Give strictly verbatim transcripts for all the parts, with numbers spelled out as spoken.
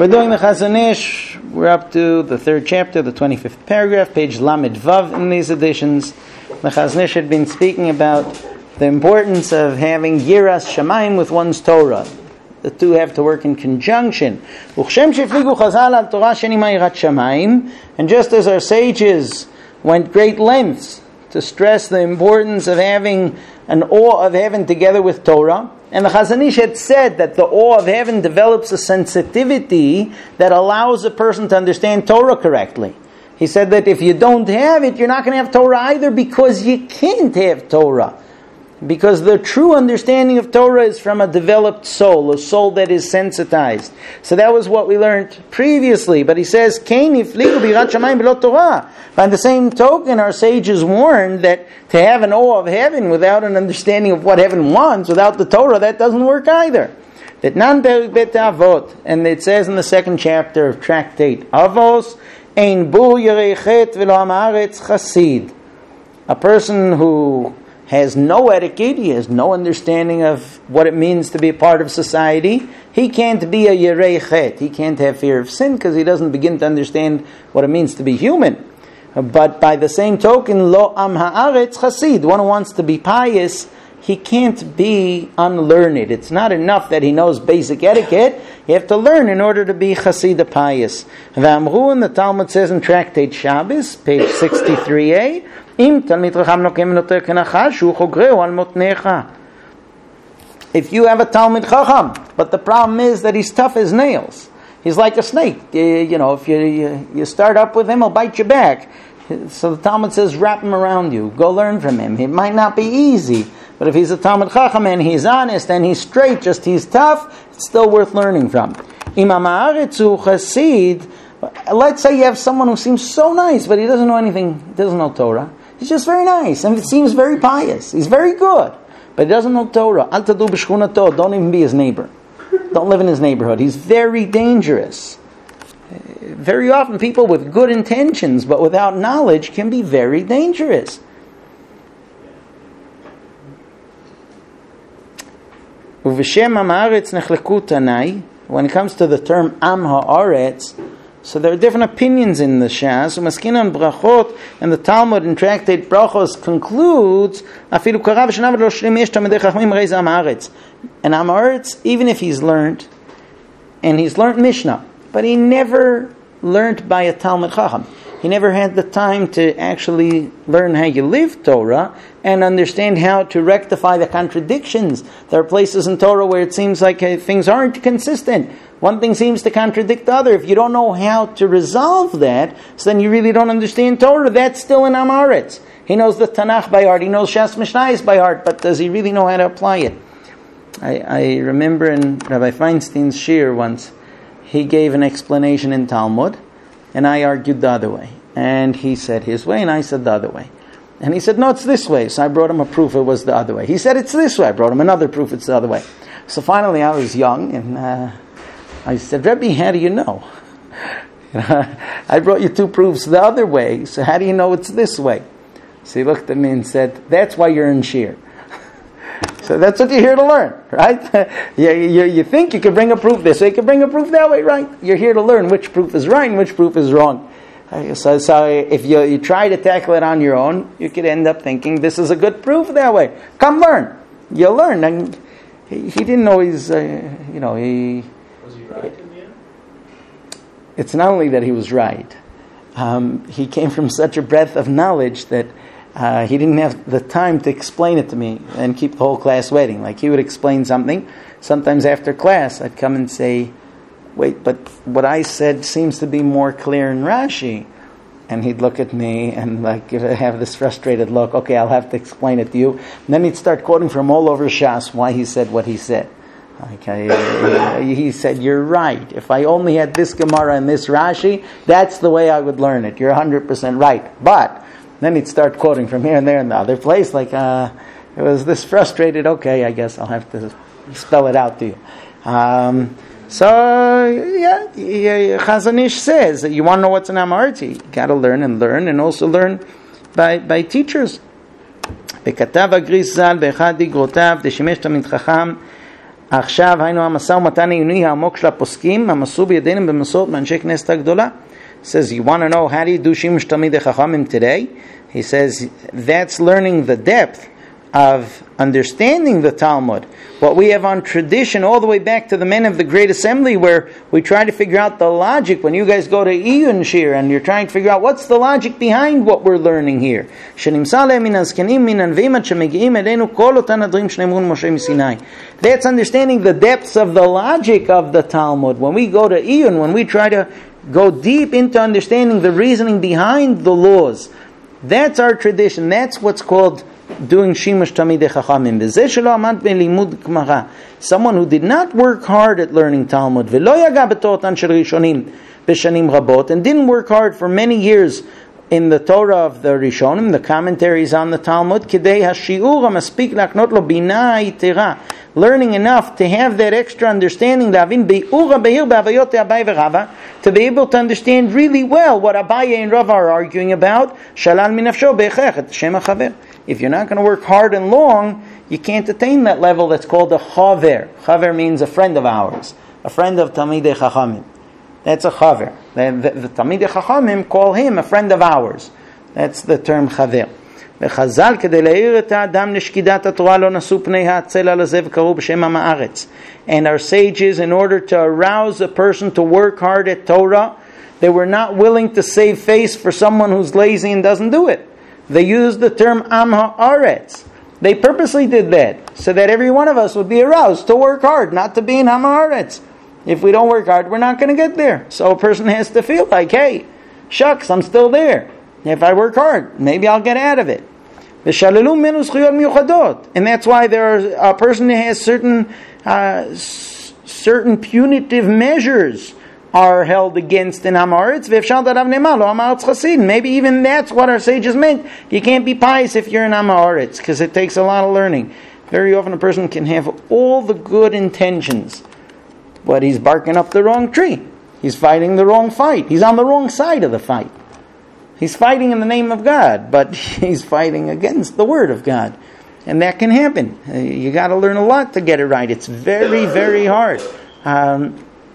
We're doing the Chazon Ish. We're up to the third chapter, the twenty-fifth paragraph, page Lamed Vav in these editions. The Chazon Ish had been speaking about the importance of having Yiras Shamayim with one's Torah. The two have to work in conjunction. And just as our sages went great lengths to stress the importance of having an awe of heaven together with Torah, and the Chazon Ish had said that the awe of heaven develops a sensitivity that allows a person to understand Torah correctly. He said that if you don't have it, you're not going to have Torah either, because you can't have Torah. Because the true understanding of Torah is from a developed soul, a soul that is sensitized. So that was what we learned previously. But he says, by the same token, our sages warned that to have an awe of heaven without an understanding of what heaven wants, without the Torah, that doesn't work either. That nan bet avot, and it says in the second chapter of Tractate Avos, ein bu yerechet v'lo ha'aretz chasid. A person who has no etiquette, he has no understanding of what it means to be a part of society, he can't be a yerei chet. He can't have fear of sin because he doesn't begin to understand what it means to be human. But by the same token, lo am haaretz chasid, one who wants to be pious, he can't be unlearned. It's not enough that he knows basic etiquette. You have to learn in order to be chasida pious. V'amru, and the Talmud says in Tractate Shabbos, page sixty-three a, Im talmid chacham nokem noter kenachash hu chogreu al motnecha. If you have a Talmid Chacham, but the problem is that he's tough as nails. He's like a snake. You, you know, if you, you you start up with him, he'll bite you back. So the Talmud says, wrap him around you. Go learn from him. It might not be easy, but if he's a Talmid Chacham and he's honest and he's straight, just he's tough, it's still worth learning from. Imam Haaretzu Chasid, let's say you have someone who seems so nice, but he doesn't know anything, he doesn't know Torah. He's just very nice, and it seems very pious. He's very good, but he doesn't know Torah. Al tadu b'shchunato, don't even be his neighbor. Don't live in his neighborhood. He's very dangerous. Very often people with good intentions, but without knowledge, can be very dangerous. Uv'shem am haaretz nechleku tanai. When it comes to the term am haaretz, so there are different opinions in the Shas. Umaskinan brachot, and the Talmud in Tractate Brachos concludes, afilu karav shnav lo shlim yesh tamidei chachmim reiz am haaretz. And am haaretz, even if he's learned, and he's learned Mishnah, but he never learned by a Talmid Chacham. He never had the time to actually learn how you live Torah and understand how to rectify the contradictions. There are places in Torah where it seems like uh, things aren't consistent. One thing seems to contradict the other. If you don't know how to resolve that, so then you really don't understand Torah. That's still in Am Haaretz. He knows the Tanakh by heart. He knows Shas Mishnayos by heart. But does he really know how to apply it? I, I remember in Rabbi Feinstein's shir once, he gave an explanation in Talmud, and I argued the other way. And he said his way, and I said the other way. And he said, no, it's this way. So I brought him a proof it was the other way. He said, it's this way. I brought him another proof it's the other way. So finally I was young, and uh, I said, Rebbe, how do you know? I brought you two proofs the other way, so how do you know it's this way? So he looked at me and said, that's why you're in shir. So that's what you're here to learn, right? you, you, you think you can bring a proof this way, you can bring a proof that way, right? You're here to learn which proof is right and which proof is wrong. So, so if you, you try to tackle it on your own, you could end up thinking this is a good proof that way. Come learn. You'll learn. And he, he didn't always, uh, you know, he... Was he right in the end? It's not only that he was right. Um, he came from such a breadth of knowledge that Uh, he didn't have the time to explain it to me and keep the whole class waiting. Like he would explain something. Sometimes after class, I'd come and say, wait, but what I said seems to be more clear in Rashi. And he'd look at me and like have this frustrated look. Okay, I'll have to explain it to you. And then he'd start quoting from all over Shas why he said what he said. Okay, he said, you're right. If I only had this Gemara and this Rashi, that's the way I would learn it. You're one hundred percent right. But then he'd start quoting from here and there and the other place. Like, uh, it was this frustrated, okay, I guess I'll have to spell it out to you. Um, so, yeah, Chazon Ish says that you want to know what's in Am Haaretz, you got to learn and learn, and also learn by, by teachers. וכתב הגריס ז"ל באחד איגרותיו, דשימש תלמיד חכם, עכשיו היינו המשא ומתן העיוני העמוק של הפוסקים המסור בידינו במסורת מאנשי כנסת הגדולה. Says, you want to know how do you do Shimush Talmidei Chachamim today? He says, that's learning the depth of understanding the Talmud. What we have on tradition all the way back to the men of the Great Assembly, where we try to figure out the logic. When you guys go to Iyun Shir and you're trying to figure out what's the logic behind what we're learning here. That's understanding the depths of the logic of the Talmud. When we go to Iyun, when we try to go deep into understanding the reasoning behind the laws, that's our tradition. That's what's called doing Shimush Talmidei Chachamim. Someone who did not work hard at learning Talmud, and didn't work hard for many years in the Torah of the Rishonim, the commentaries on the Talmud, learning enough to have that extra understanding, to be able to understand really well what Abaye and Rav are arguing about. If you're not going to work hard and long, you can't attain that level that's called a chaver. Chaver means a friend of ours, a friend of Talmidei Chachamim. That's a chaver. The, the, the Talmidei Chachamim call him a friend of ours. That's the term chaver. וחז"ל כדי להעיר את האדם לשקידת התורה לא נשאו פני העצל על הזה וקראו בשם עם הארץ. And our sages, in order to arouse a person to work hard at Torah, they were not willing to save face for someone who's lazy and doesn't do it. They used the term Am Haaretz. They purposely did that so that every one of us would be aroused to work hard, not to be in Am Haaretz. If we don't work hard, we're not going to get there. So a person has to feel like, hey, shucks, I'm still there. If I work hard, maybe I'll get out of it. And that's why there are a person who has certain uh, s- certain punitive measures are held against in Amaretz. Maybe even that's what our sages meant. You can't be pious if you're in Amaretz, because it takes a lot of learning. Very often a person can have all the good intentions, but he's barking up the wrong tree. He's fighting the wrong fight. He's on the wrong side of the fight. He's fighting in the name of God, but he's fighting against the Word of God. And that can happen. You got to learn a lot to get it right. It's very, very hard. Um,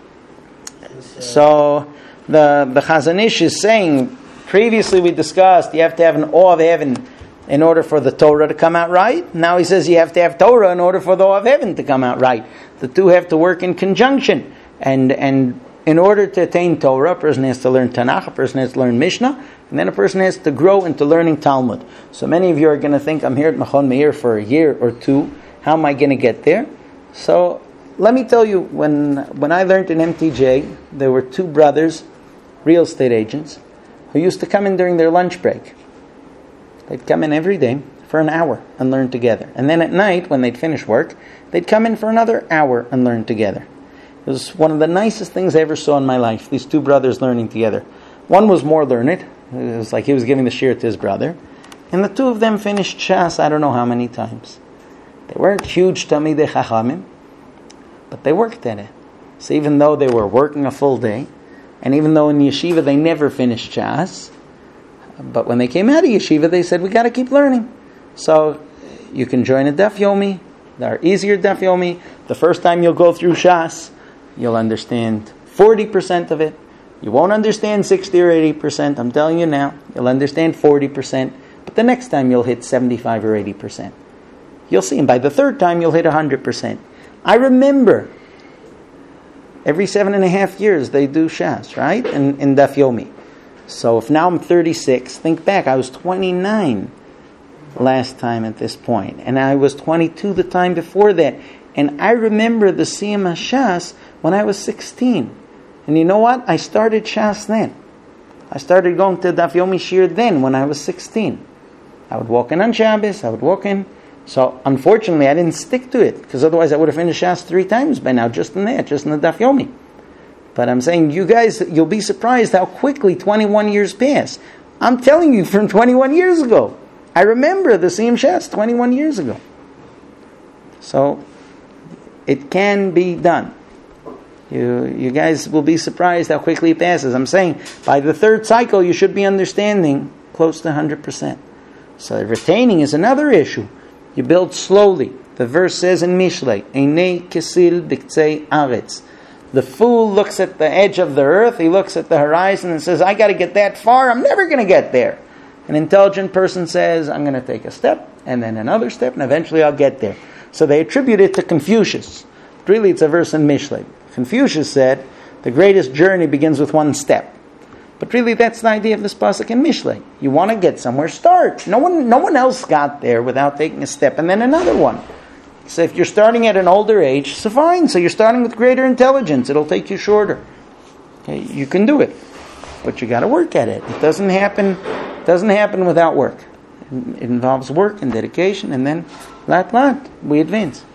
so the, the Chazon Ish is saying, previously we discussed you have to have an awe of heaven in order for the Torah to come out right. Now he says you have to have Torah in order for the awe of heaven to come out right. The two have to work in conjunction. And and in order to attain Torah, a person has to learn Tanakh, a person has to learn Mishnah, and then a person has to grow into learning Talmud. So many of you are going to think, I'm here at Machon Meir for a year or two. How am I going to get there? So let me tell you, when when I learned in M T J, there were two brothers, real estate agents, who used to come in during their lunch break. They'd come in every day for an hour and learn together. And then at night, when they'd finish work, they'd come in for another hour and learn together. It was one of the nicest things I ever saw in my life, these two brothers learning together. One was more learned. It was like he was giving the shir to his brother. And the two of them finished Shas I don't know how many times. They weren't huge Talmidei Chachamim, but they worked at it. So even though they were working a full day, and even though in yeshiva they never finished Shas, but when they came out of yeshiva, they said, we got to keep learning. So you can join a Daf Yomi. There are easier Daf Yomi. The first time you'll go through Shas, you'll understand forty percent of it. You won't understand sixty or eighty percent. I'm telling you now. You'll understand forty percent. But the next time you'll hit seventy-five or eighty percent. You'll see. And by the third time you'll hit one hundred percent. I remember every seven and a half years they do Shas, right? In, in Daf Yomi. So if now I'm thirty-six, think back. I was twenty-nine last time at this point. And I was twenty-two the time before that. And I remember the Siyam HaShas when I was sixteen. And you know what? I started Shas then. I started going to Daf Yomi Shir then when I was sixteen. I would walk in on Shabbos. I would walk in. So unfortunately I didn't stick to it, because otherwise I would have finished Shas three times by now, just in there, just in the Daf Yomi. But I'm saying, you guys, you'll be surprised how quickly twenty-one years pass. I'm telling you, from twenty-one years ago. I remember the Siyam Shas twenty-one years ago. So it can be done. You you guys will be surprised how quickly it passes. I'm saying, by the third cycle, you should be understanding close to one hundred percent. So retaining is another issue. You build slowly. The verse says in Mishlei, Einei kesil b'ktzei aretz. The fool looks at the edge of the earth, he looks at the horizon and says, I got to get that far, I'm never going to get there. An intelligent person says, I'm going to take a step, and then another step, and eventually I'll get there. So they attribute it to Confucius. But really it's a verse in Mishlei. Confucius said, the greatest journey begins with one step. But really that's the idea of this pasuk in Mishlei. You want to get somewhere, start. No one, no one else got there without taking a step, and then another one. So if you're starting at an older age, so fine. So you're starting with greater intelligence. It'll take you shorter. Okay, you can do it, but you got to work at it. It doesn't happen. Doesn't happen without work. It involves work and dedication, and then lat lat we advance.